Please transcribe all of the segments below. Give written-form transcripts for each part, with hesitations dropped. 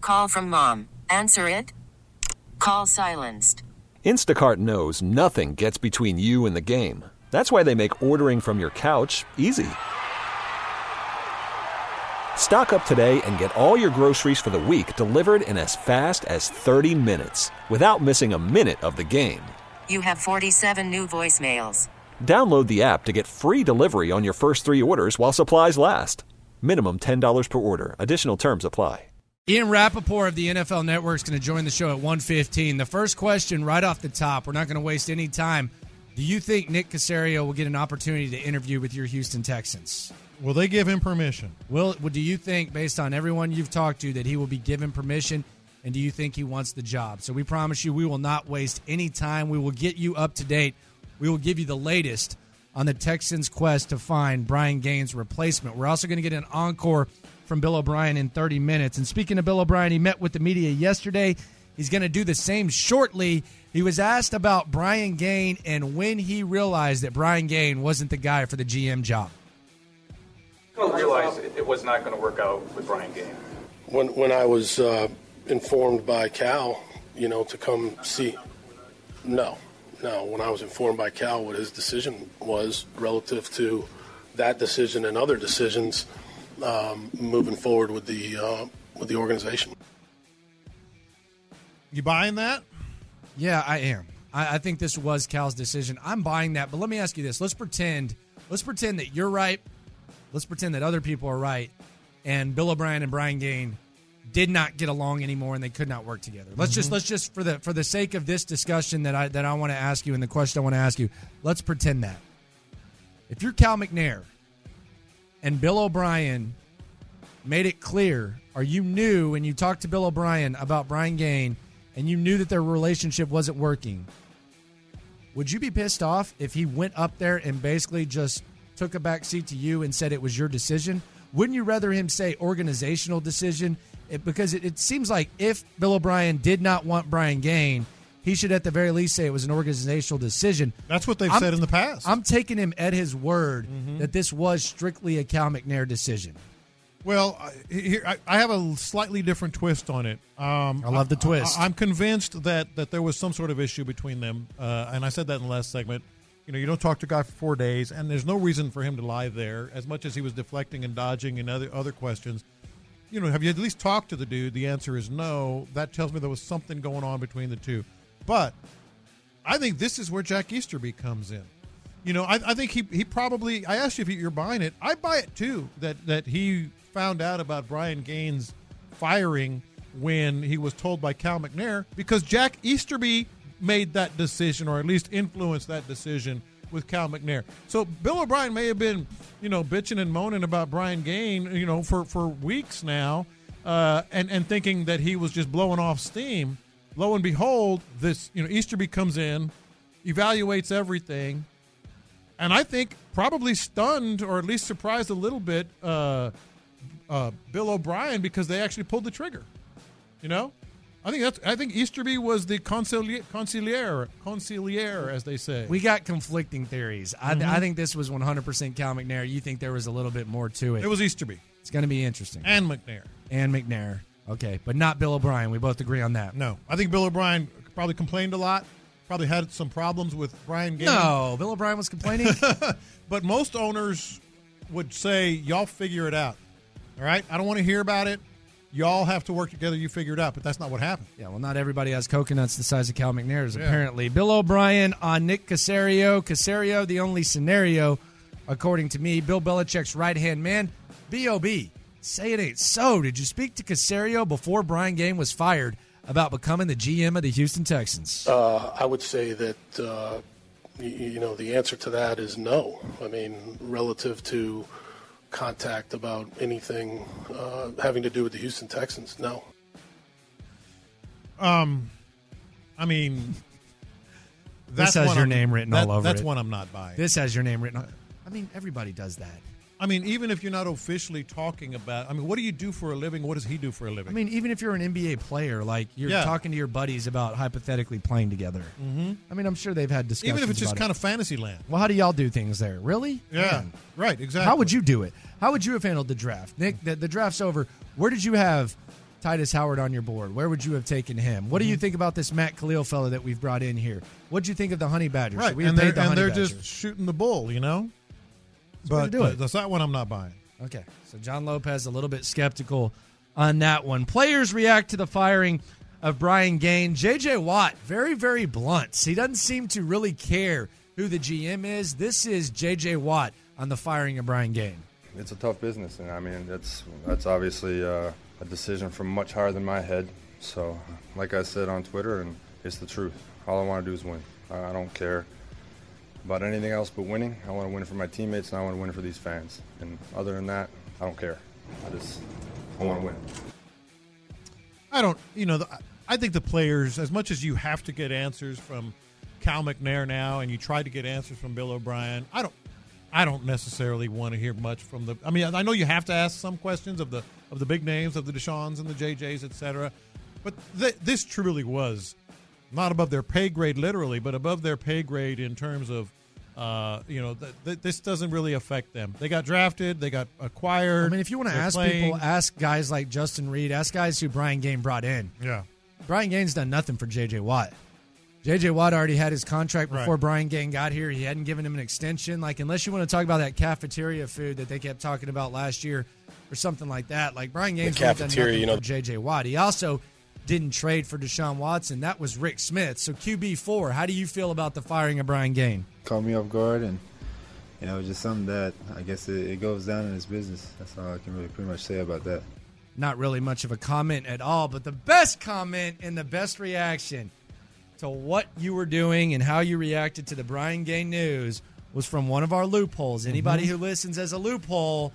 Call from mom. Answer it. Call silenced. Instacart knows nothing gets between you and the game. That's why they make ordering from your couch easy. Stock up today and get all your groceries for the week delivered in as fast as 30 minutes without missing a minute of the game. You have 47 new voicemails. Download the app to get free delivery on your first 3 orders while supplies last. Minimum $10 per order. Additional terms apply. Ian Rappaport of the NFL Network is going to join the show at 1:15. The first question right off the top, we're not going to waste any time. Do you think Nick Caserio will get an opportunity to interview with your Houston Texans? Will they give him permission? Do you think, based on everyone you've talked to, that he will be given permission, and do you think he wants the job? So we promise you we will not waste any time. We will get you up to date. We will give you the latest on the Texans' quest to find Brian Gaines' replacement. We're also going to get an encore from Bill O'Brien in 30 minutes. And speaking of Bill O'Brien, he met with the media yesterday. He's going to do the same shortly. He was asked about Brian Gaines and when he realized that Brian Gaines wasn't the guy for the GM job. I realized it was not going to work out with Brian Gaines. When I was informed by Cal, to come see, no. When I was informed by Cal what his decision was relative to that decision and other decisions, moving forward with the organization. You buying that? Yeah, I am. I think this was Cal's decision. I'm buying that, but let me ask you this. Let's pretend that you're right. Let's pretend that other people are right, and Bill O'Brien and Brian Gaines did not get along anymore and they could not work together. Let's just for the sake of this discussion that I want to ask you and the question I want to ask you, let's pretend that. If you're Cal McNair and Bill O'Brien made it clear, or you knew and you talked to Bill O'Brien about Brian Gaines and you knew that their relationship wasn't working, would you be pissed off if he went up there and basically just took a back seat to you and said it was your decision? Wouldn't you rather him say organizational decision? Because it seems like if Bill O'Brien did not want Brian Gaines, he should at the very least say it was an organizational decision. That's what they've said in the past. I'm taking him at his word that this was strictly a Cal McNair decision. Well, here I have a slightly different twist on it. I love the twist. I'm convinced that there was some sort of issue between them, and I said that in the last segment. You don't talk to a guy for 4 days, and there's no reason for him to lie there. As much as he was deflecting and dodging and other questions, have you at least talked to the dude? The answer is no. That tells me there was something going on between the two. But I think this is where Jack Easterby comes in. I think he probably. I asked you if you're buying it. I buy it too. That he found out about Brian Gaines' firing when he was told by Cal McNair, because Jack Easterby made that decision, or at least influenced that decision with Cal McNair. So Bill O'Brien may have been, bitching and moaning about Brian Gaines, for weeks now, and thinking that he was just blowing off steam. Lo and behold, this, Easterby comes in, evaluates everything, and I think probably stunned or at least surprised a little bit Bill O'Brien, because they actually pulled the trigger. I think Easterby was the conciliere, as they say. We got conflicting theories. I think this was 100% Cal McNair. You think there was a little bit more to it. It was Easterby. It's going to be interesting. And McNair. Okay, but not Bill O'Brien. We both agree on that. No. I think Bill O'Brien probably complained a lot, probably had some problems with Brian Gaines. No, Bill O'Brien was complaining. But most owners would say, y'all figure it out. All right? I don't want to hear about it. Y'all have to work together. You figure it out. But that's not what happened. Yeah, well, not everybody has coconuts the size of Cal McNair's, apparently. Bill O'Brien on Nick Caserio. Caserio, the only scenario, according to me. Bill Belichick's right-hand man. B.O.B., say it ain't so. Did you speak to Caserio before Brian Gaines was fired about becoming the GM of the Houston Texans? I would say that, the answer to that is no. I mean, relative to contact about anything having to do with the Houston Texans, no. This has your name written all over it. That's one I'm not buying. This has your name written. Everybody does that. Even if you're not officially talking about, what do you do for a living? What does he do for a living? Even if you're an NBA player, like you're talking to your buddies about hypothetically playing together. Mm-hmm. I'm sure they've had discussions. Even if it's just kind of fantasy land. Well, how do y'all do things there? Really? Yeah. Man. Right. Exactly. How would you do it? How would you have handled the draft, Nick? The draft's over. Where did you have Titus Howard on your board? Where would you have taken him? What do you think about this Matt Khalil fellow that we've brought in here? What do you think of the Honey Badgers? Right, and they're just shooting the bull, you know? But that's that one I'm not buying. Okay, so John Lopez a little bit skeptical on that one. Players react to the firing of Brian Gaine. J.J. Watt, very, very blunt. He doesn't seem to really care who the GM is. This is J.J. Watt on the firing of Brian Gaine. It's a tough business, and I mean that's obviously a decision from much higher than my head. So, like I said on Twitter, and it's the truth. All I want to do is win. I don't care about anything else but winning. I want to win for my teammates, and I want to win for these fans. And other than that, I don't care. I want to win. I think the players, as much as you have to get answers from Cal McNair now, and you try to get answers from Bill O'Brien, I don't necessarily want to hear much from the. I mean, I know you have to ask some questions of the big names, of the Deshaun's and the JJ's, etc. But this truly was not above their pay grade, literally, but above their pay grade in terms of, this doesn't really affect them. They got drafted, they got acquired. I mean, if you want to ask people, ask guys like Justin Reed, ask guys who Brian Gaine brought in. Yeah, Brian Gaine's done nothing for J.J. Watt. J.J. Watt already had his contract before Brian Gaine got here. He hadn't given him an extension. Like, unless you want to talk about that cafeteria food that they kept talking about last year or something like that, like Brian Gaine's really done nothing for J.J. Watt. He also didn't trade for Deshaun Watson. That was Rick Smith. So QB4, how do you feel about the firing of Brian Gaine? Caught me off guard, and just something that I guess it goes down in his business. That's all I can really pretty much say about that. Not really much of a comment at all, but the best comment and the best reaction to what you were doing and how you reacted to the Brian Gaine news was from one of our loopholes. Anybody who listens as a loophole,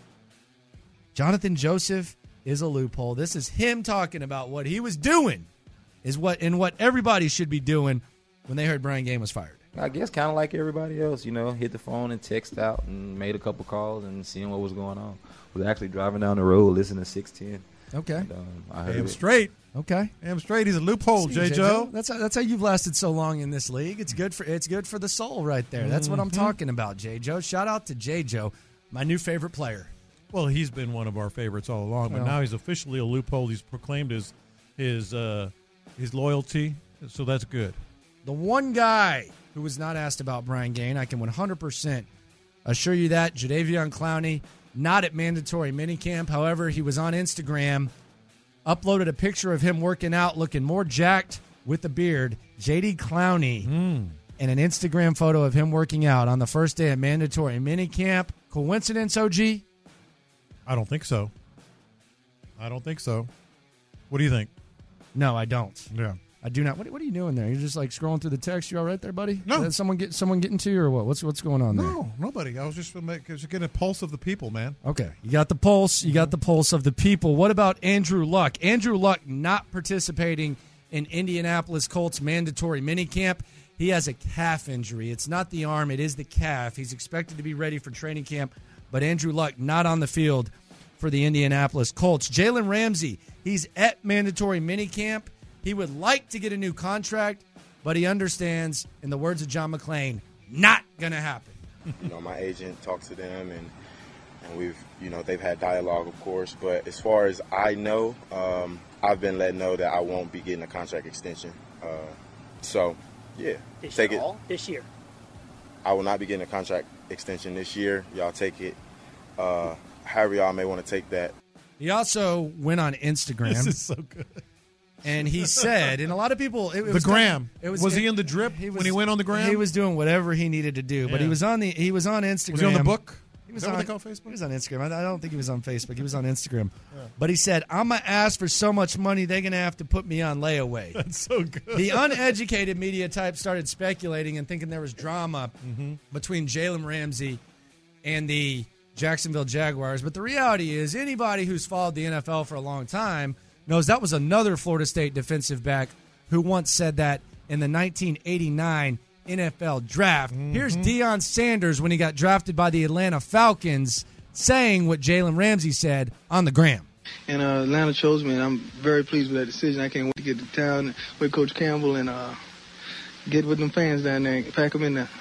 Jonathan Joseph is a loophole. This is him talking about what he was doing what everybody should be doing when they heard Brian Gaine was fired. I guess kind of like everybody else, hit the phone and text out and made a couple calls and seeing what was going on. Was actually driving down the road listening to 610. Okay. And, I heard Damn straight. Okay. Damn straight. He's a loophole, J-Joe. That's how you've lasted so long in this league. It's good for the soul right there. That's what I'm talking about, J-Joe. Shout out to J-Joe, my new favorite player. Well, he's been one of our favorites all along, but now he's officially a loophole. He's proclaimed his loyalty, so that's good. The one guy who was not asked about Brian Gaine, I can 100% assure you that, Jadeveon Clowney, not at mandatory minicamp. However, he was on Instagram, uploaded a picture of him working out, looking more jacked with a beard. J.D. Clowney, and an Instagram photo of him working out on the first day of mandatory minicamp. Coincidence, OG? I don't think so. What do you think? No, I don't. Yeah. I do not. What are you doing there? You're just like scrolling through the text. You all right there, buddy? No. Did someone getting to you or what? What's going on there? No, nobody. I was just getting a pulse of the people, man. Okay. You got the pulse. You got the pulse of the people. What about Andrew Luck? Andrew Luck not participating in Indianapolis Colts mandatory minicamp. He has a calf injury. It's not the arm. It is the calf. He's expected to be ready for training camp, but Andrew Luck not on the field for the Indianapolis Colts. Jalen Ramsey, he's at mandatory minicamp. He would like to get a new contract, but he understands, in the words of John McClain, not going to happen. My agent talks to them, and we've, they've had dialogue, of course. But as far as I know, I've been let know that I won't be getting a contract extension. This year? I will not be getting a contract extension this year. Y'all take it. However y'all may want to take that. He also went on Instagram. This is so good. And he said, and a lot of people... Was he in the drip when he went on the gram? He was doing whatever he needed to do, but he was on Instagram. Was he on the book? Is that what they call Facebook? He was on Instagram. I don't think he was on Facebook. He was on Instagram. Yeah. But he said, I'm going to ask for so much money, they're going to have to put me on layaway. That's so good. The uneducated media type started speculating and thinking there was drama between Jalen Ramsey and the Jacksonville Jaguars. But the reality is, anybody who's followed the NFL for a long time knows that was another Florida State defensive back who once said that in the 1989 NFL draft. Here's Deion Sanders when he got drafted by the Atlanta Falcons saying what Jalen Ramsey said on the gram. And Atlanta chose me, and I'm very pleased with that decision. I can't wait to get to town with Coach Campbell and get with them fans down there and pack them in there.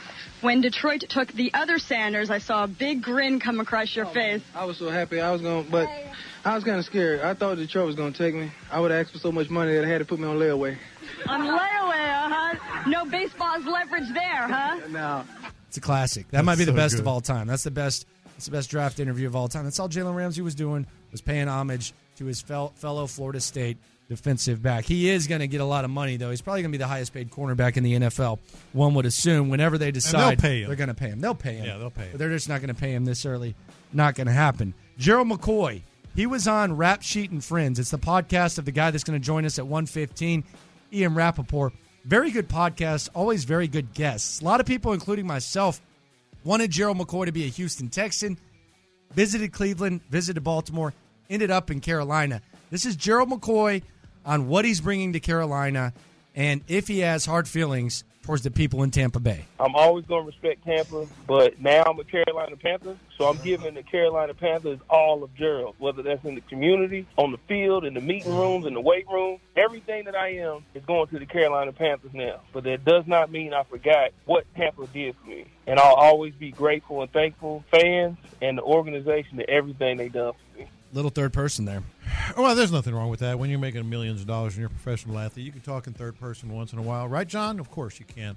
When Detroit took the other Sanders, I saw a big grin come across your face. I was so happy. But I was kind of scared. I thought Detroit was going to take me. I would have asked for so much money that I had to put me on layaway. On layaway, huh? No baseball's leverage there, huh? No. It's a classic. That might be the so best good. of all time. That's the best draft interview of all time. That's all Jalen Ramsey was doing, was paying homage to his fellow Florida State defensive back. He is going to get a lot of money, though. He's probably going to be the highest paid cornerback in the NFL, one would assume. Whenever they decide they're going to pay him. They'll pay him. Yeah, they'll pay him. But they're just not going to pay him this early. Not going to happen. Gerald McCoy, he was on Rap Sheet and Friends. It's the podcast of the guy that's going to join us at 1:15, Ian Rappaport. Very good podcast, always very good guests. A lot of people, including myself, wanted Gerald McCoy to be a Houston Texan, visited Cleveland, visited Baltimore, ended up in Carolina. This is Gerald McCoy on what he's bringing to Carolina and if he has hard feelings towards the people in Tampa Bay. I'm always going to respect Tampa, but now I'm a Carolina Panther, so I'm giving the Carolina Panthers all of Gerald, whether that's in the community, on the field, in the meeting rooms, in the weight room. Everything that I am is going to the Carolina Panthers now, but that does not mean I forgot what Tampa did for me. And I'll always be grateful and thankful, fans and the organization, to everything they done for me. Little third person there. Well, there's nothing wrong with that. When you're making millions of dollars and you're a professional athlete, you can talk in third person once in a while. Right, John? Of course you can.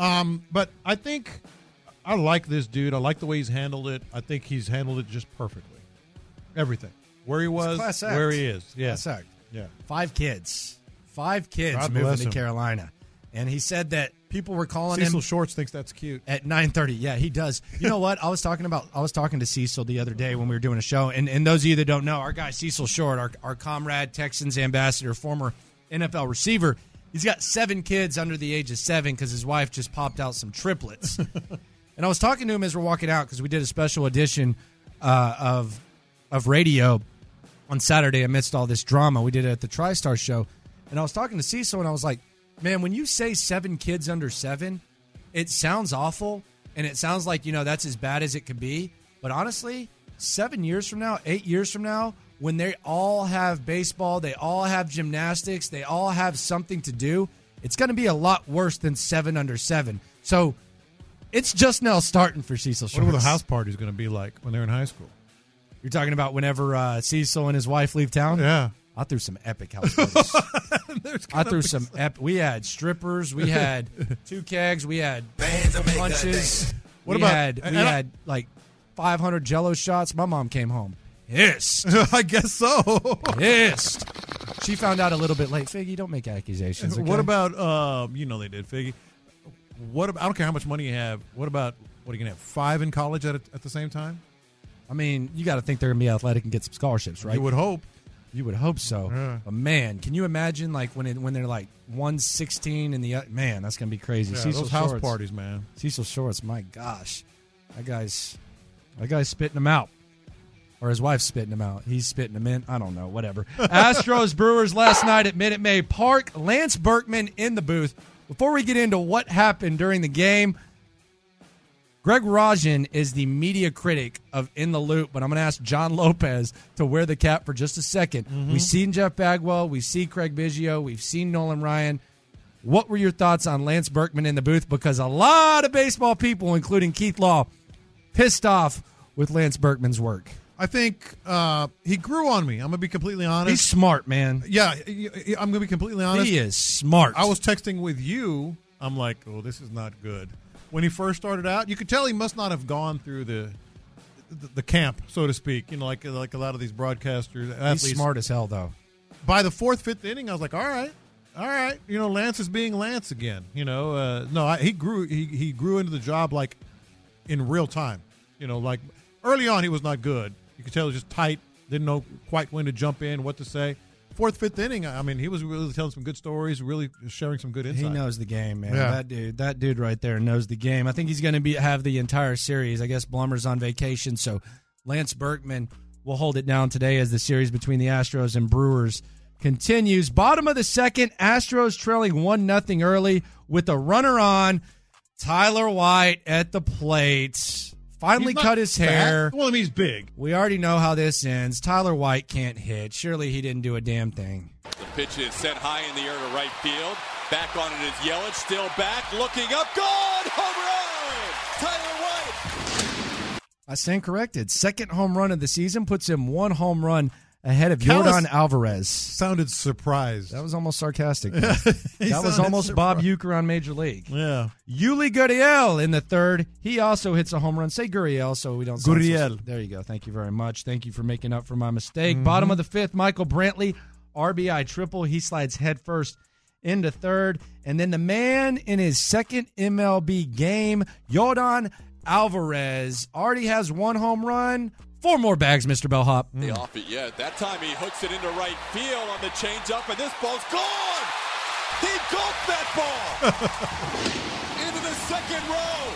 But I think I like this dude. I like the way he's handled it. I think he's handled it just perfectly. Everything. Where he was, where he is. Yeah. Class act. Yeah. 5 kids. 5 kids God moving bless to him. Carolina. And he said that people were calling Cecil him Shorts thinks that's cute. at 9:30. Yeah, he does. You know what? I was talking to Cecil the other day when we were doing a show, and those of you that don't know, our guy Cecil Short, our comrade, Texans ambassador, former NFL receiver, he's got 7 kids under the age of 7 because his wife just popped out some triplets. And I was talking to him as we're walking out because we did a special edition of radio on Saturday amidst all this drama. We did it at the TriStar show, and I was talking to Cecil, and I was like, man, when you say 7 kids under 7, it sounds awful, and it sounds like, that's as bad as it could be. But honestly, 7 years from now, 8 years from now, when they all have baseball, they all have gymnastics, they all have something to do, it's going to be a lot worse than 7 under 7. So it's just now starting for Cecil Shorts. What are the house parties going to be like when they're in high school? You're talking about whenever Cecil and his wife leave town? Yeah. I threw some epic house parties. We had strippers. We had 2 kegs. We had punches. We had like 500 Jello shots. My mom came home pissed. I guess so. Pissed. She found out a little bit late. Figgy, don't make accusations. Okay? What about they did, Figgy. What about, I don't care how much money you have. What are you going to have, 5 in college at the same time? I mean, you got to think they're going to be athletic and get some scholarships, right? You would hope. You would hope so. Yeah. But, man, can you imagine like when they're like 116 in the – man, that's going to be crazy. Yeah, Cecil those house Shorts, parties, man. Cecil Shorts, my gosh. That guy's spitting them out. Or his wife's spitting them out. He's spitting them in. I don't know. Whatever. Astros Brewers last night at Minute Maid Park. Lance Berkman in the booth. Before we get into what happened during the game, Greg Rajan is the media critic of In the Loop, but I'm going to ask John Lopez to wear the cap for just a second. Mm-hmm. We've seen Jeff Bagwell. We've seen Craig Biggio. We've seen Nolan Ryan. What were your thoughts on Lance Berkman in the booth? Because a lot of baseball people, including Keith Law, pissed off with Lance Berkman's work. I think he grew on me. I'm going to be completely honest. He's smart, man. Yeah, I'm going to be completely honest. He is smart. I was texting with you. I'm like, oh, this is not good. When he first started out, you could tell he must not have gone through the camp, so to speak. Like a lot of these broadcasters, athletes. He's smart as hell, though. By the 4th, 5th inning, I was like, all right. Lance is being Lance again. He grew into the job like in real time. Like early on, he was not good. You could tell he was just tight, didn't know quite when to jump in, what to say. 4th, 5th inning, I mean, he was really telling some good stories, really sharing some good insight. He knows the game, man. Yeah. That dude right there knows the game. I think he's going to have the entire series. I guess Blummer's on vacation, so Lance Berkman will hold it down today as the series between the Astros and Brewers continues. Bottom of the second, Astros trailing 1-0 early with a runner on. Tyler White at the plate. Finally cut his hair. Well, I mean, he's big. We already know how this ends. Tyler White can't hit. Surely he didn't do a damn thing. The pitch is sent high in the air to right field. Back on it is Yelich. Still back. Looking up. Gone. Home run. I stand corrected. Second home run of the season puts him 1 home run ahead of Callis Yordan Alvarez. Sounded surprised. That was almost sarcastic. That was almost surprised. Bob Uecker on Major League. Yeah. Yuli Gurriel in the third. He also hits a home run. Say Gurriel so we don't sound Gurriel. There you go. Thank you very much. Thank you for making up for my mistake. Bottom of the fifth, Michael Brantley, RBI triple. He slides headfirst into third. And then the man in his second MLB game, Yordan Alvarez, already has 1 home run. 4 more bags, Mr. Bellhop. Off it yet. That time he hooks it into right field on the changeup, and this ball's gone. He gulped that ball into the second row.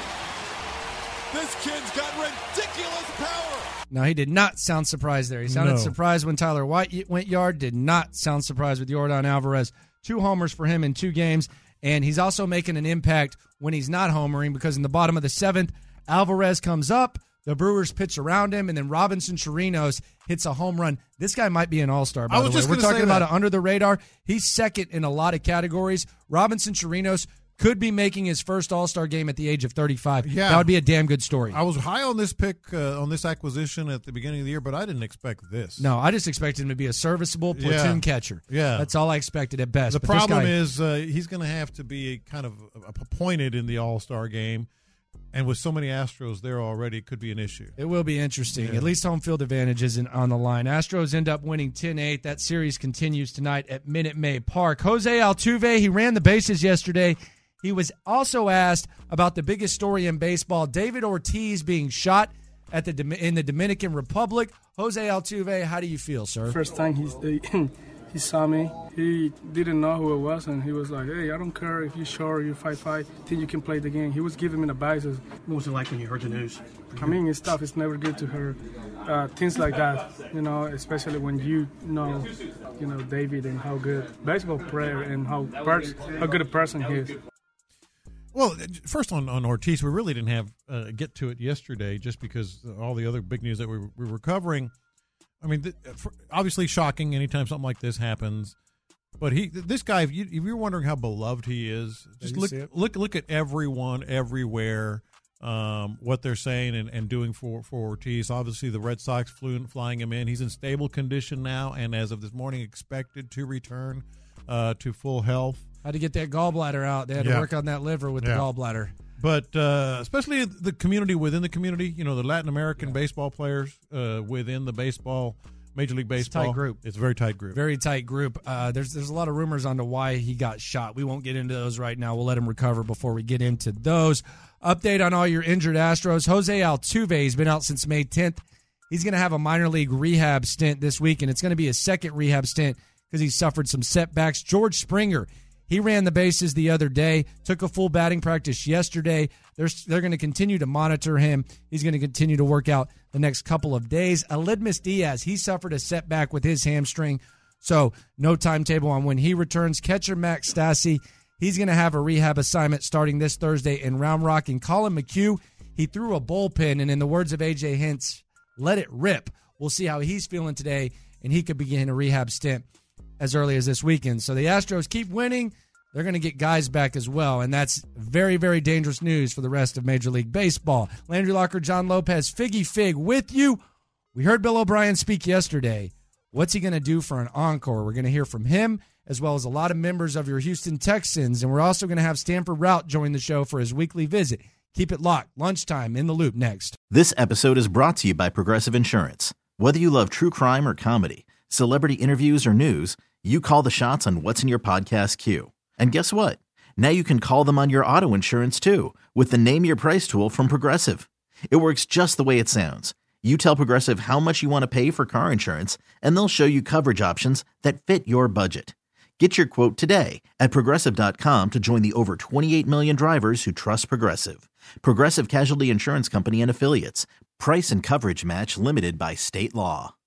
This kid's got ridiculous power. Now, he did not sound surprised there. He sounded surprised when Tyler White went yard. Did not sound surprised with Yordan Alvarez. 2 homers for him in 2 games, and he's also making an impact when he's not homering because in the bottom of the 7th, Alvarez comes up. The Brewers pitch around him, and then Robinson Chirinos hits a home run. This guy might be an all-star, by the way. We're talking about it under the radar. He's second in a lot of categories. Robinson Chirinos could be making his first all-star game at the age of 35. Yeah. That would be a damn good story. I was high on this pick, on this acquisition at the beginning of the year, but I didn't expect this. No, I just expected him to be a serviceable platoon catcher. Yeah. That's all I expected at best. The problem is he's going to have to be kind of appointed in the all-star game. And with so many Astros there already, it could be an issue. It will be interesting. At least home field advantage isn't on the line. Astros end up winning 10-8. That series continues tonight at Minute Maid Park. Jose Altuve, he ran the bases yesterday. He was also asked about the biggest story in baseball, David Ortiz being shot at in the Dominican Republic. Jose Altuve, how do you feel, sir? First time he saw me, he didn't know who it was, and he was like, hey, I don't care if you're short or you fight, think you can play the game. He was giving me the advices. What was it like when you heard the news? I mean, it's tough. It's never good to hear things like that, especially when you know David and how good baseball player and how good a person he is. Well, first on Ortiz, we really didn't have get to it yesterday just because all the other big news that we were covering. I mean, obviously shocking anytime something like this happens. But this guy, if you're wondering how beloved he is, just look at everyone everywhere, what they're saying and doing for Ortiz. Obviously, the Red Sox flying him in. He's in stable condition now, and as of this morning, expected to return to full health. Had to get that gallbladder out. They had to work on that liver with the gallbladder. But especially the community within the community, the Latin American baseball players within the Major League Baseball. It's a tight group. It's a very tight group. Very tight group. There's a lot of rumors on to why he got shot. We won't get into those right now. We'll let him recover before we get into those. Update on all your injured Astros. Jose Altuve has been out since May 10th. He's going to have a minor league rehab stint this week, and it's going to be a second rehab stint because he suffered some setbacks. George Springer, he ran the bases the other day, took a full batting practice yesterday. They're going to continue to monitor him. He's going to continue to work out the next couple of days. Aledmys Diaz, he suffered a setback with his hamstring, so no timetable on when he returns. Catcher Max Stassi, he's going to have a rehab assignment starting this Thursday in Round Rock. And Colin McHugh, he threw a bullpen, and in the words of A.J. Hinch, let it rip. We'll see how he's feeling today, and he could begin a rehab stint as early as this weekend. So the Astros keep winning. They're going to get guys back as well, and that's very, very dangerous news for the rest of Major League Baseball. Landry Locker, John Lopez, Figgy Fig with you. We heard Bill O'Brien speak yesterday. What's he going to do for an encore? We're going to hear from him as well as a lot of members of your Houston Texans, and we're also going to have Stanford Routt join the show for his weekly visit. Keep it locked. Lunchtime in the Loop next. This episode is brought to you by Progressive Insurance. Whether you love true crime or comedy, celebrity interviews or news, you call the shots on what's in your podcast queue. And guess what? Now you can call them on your auto insurance too with the Name Your Price tool from Progressive. It works just the way it sounds. You tell Progressive how much you want to pay for car insurance, and they'll show you coverage options that fit your budget. Get your quote today at Progressive.com to join the over 28 million drivers who trust Progressive. Progressive Casualty Insurance Company and Affiliates. Price and coverage match limited by state law.